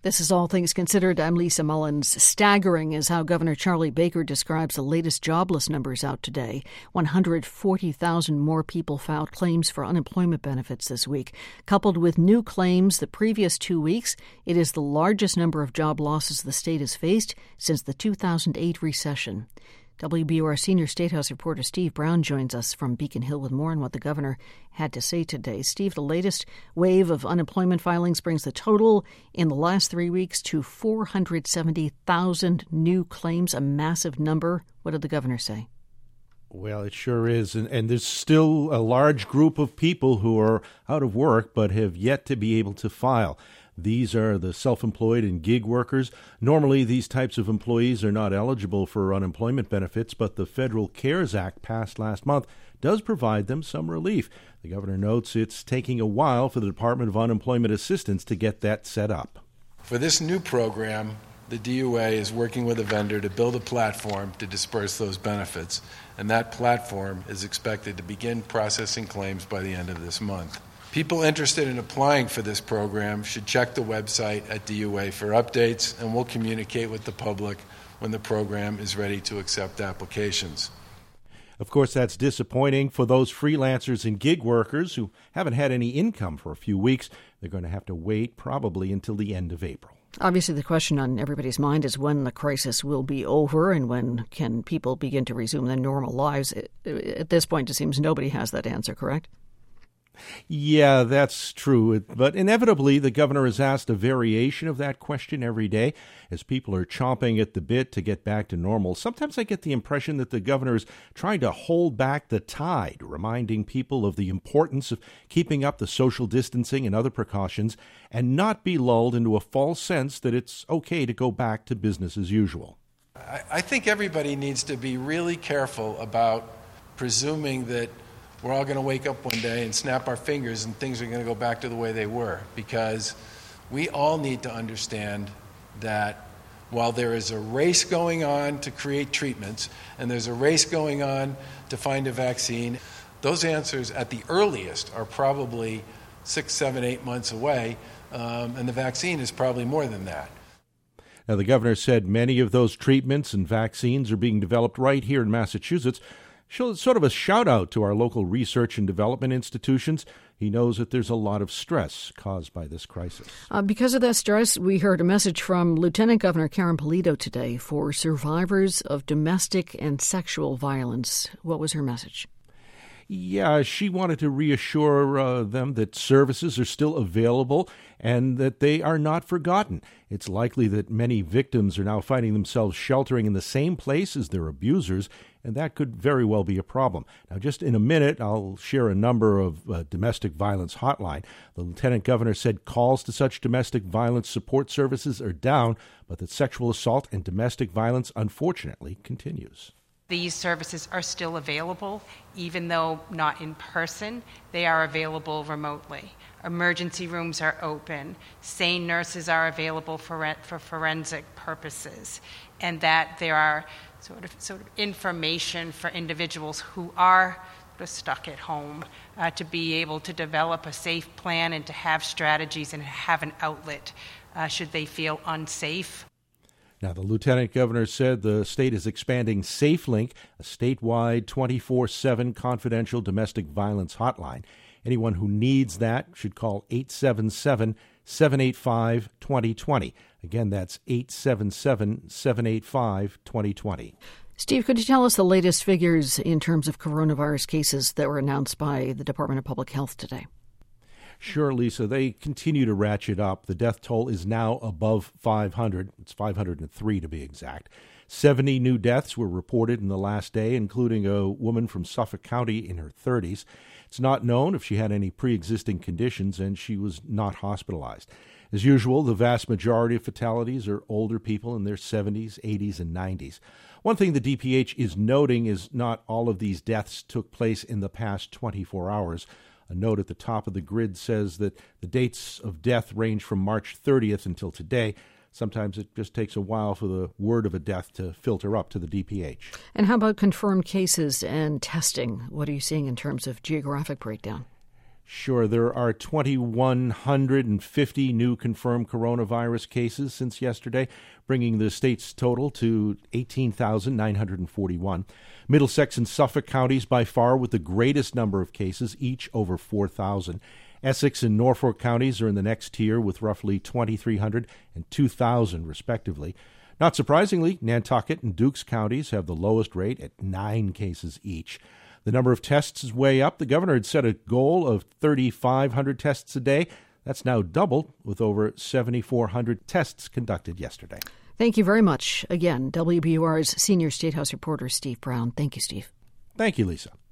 This is All Things Considered. I'm Lisa Mullins. Staggering is how Governor Charlie Baker describes the latest jobless numbers out today. 140,000 more people filed claims for unemployment benefits this week. Coupled with new claims the previous 2 weeks, it is the largest number of job losses the state has faced since the 2008 recession. WBUR senior State House reporter Steve Brown joins us from Beacon Hill with more on what the governor had to say today. Steve, the latest wave of unemployment filings brings the total in the last 3 weeks to 470,000 new claims, a massive number. What did the governor say? Well, it sure is. And there's still a large group of people who are out of work but have yet to be able to file. These are the self-employed and gig workers. Normally, these types of employees are not eligible for unemployment benefits, but the Federal CARES Act passed last month does provide them some relief. The governor notes it's taking a while for the Department of Unemployment Assistance to get that set up. For this new program, the DUA is working with a vendor to build a platform to disperse those benefits, and that platform is expected to begin processing claims by the end of this month. People interested in applying for this program should check the website at DUA for updates, and we'll communicate with the public when the program is ready to accept applications. Of course, that's disappointing for those freelancers and gig workers who haven't had any income for a few weeks. They're going to have to wait probably until the end of April. Obviously, the question on everybody's mind is when the crisis will be over and when can people begin to resume their normal lives. At this point, it seems nobody has that answer, correct? Yeah, that's true. But inevitably, the governor is asked a variation of that question every day as people are chomping at the bit to get back to normal. Sometimes I get the impression that the governor is trying to hold back the tide, reminding people of the importance of keeping up the social distancing and other precautions and not be lulled into a false sense that it's okay to go back to business as usual. I think everybody needs to be really careful about presuming that we're all going to wake up one day and snap our fingers and things are going to go back to the way they were, because we all need to understand that while there is a race going on to create treatments and there's a race going on to find a vaccine, those answers at the earliest are probably 6, 7, 8 months away, and the vaccine is probably more than that. Now, the governor said many of those treatments and vaccines are being developed right here in Massachusetts. Sort of a shout-out to our local research and development institutions. He knows that there's a lot of stress caused by this crisis. Because of that stress, we heard a message from Lieutenant Governor Karen Polito today for survivors of domestic and sexual violence. What was her message? Yeah, she wanted to reassure them that services are still available and that they are not forgotten. It's likely that many victims are now finding themselves sheltering in the same place as their abusers, and that could very well be a problem. Now, just in a minute, I'll share a number of domestic violence hotline. The lieutenant governor said calls to such domestic violence support services are down, but that sexual assault and domestic violence, unfortunately, continues. These services are still available, even though not in person. They are available remotely. Emergency rooms are open. SANE nurses are available for forensic purposes, and that there are sort of information for individuals who are stuck at home to be able to develop a safe plan and to have strategies and have an outlet should they feel unsafe. Now, the lieutenant governor said the state is expanding SafeLink, a statewide 24/7 confidential domestic violence hotline. Anyone who needs that should call 877-785-2020. Again, that's 877-785-2020. Steve, could you tell us the latest figures in terms of coronavirus cases that were announced by the Department of Public Health today? Sure, Lisa. They continue to ratchet up. The death toll is now above 500. It's 503 to be exact. 70 new deaths were reported in the last day, including a woman from Suffolk County in her 30s. It's not known if she had any pre-existing conditions, and she was not hospitalized. As usual, the vast majority of fatalities are older people in their 70s, 80s, and 90s. One thing the DPH is noting is not all of these deaths took place in the past 24 hours. A note at the top of the grid says that the dates of death range from March 30th until today. Sometimes it just takes a while for the word of a death to filter up to the DPH. And how about confirmed cases and testing? What are you seeing in terms of geographic breakdown? Sure, there are 2,150 new confirmed coronavirus cases since yesterday, bringing the state's total to 18,941. Middlesex and Suffolk counties by far with the greatest number of cases, each over 4,000. Essex and Norfolk counties are in the next tier with roughly 2,300 and 2,000 respectively. Not surprisingly, Nantucket and Dukes counties have the lowest rate at 9 cases each. The number of tests is way up. The governor had set a goal of 3,500 tests a day. That's now doubled, with over 7,400 tests conducted yesterday. Thank you very much. Again, WBUR's senior State House reporter, Steve Brown. Thank you, Steve. Thank you, Lisa.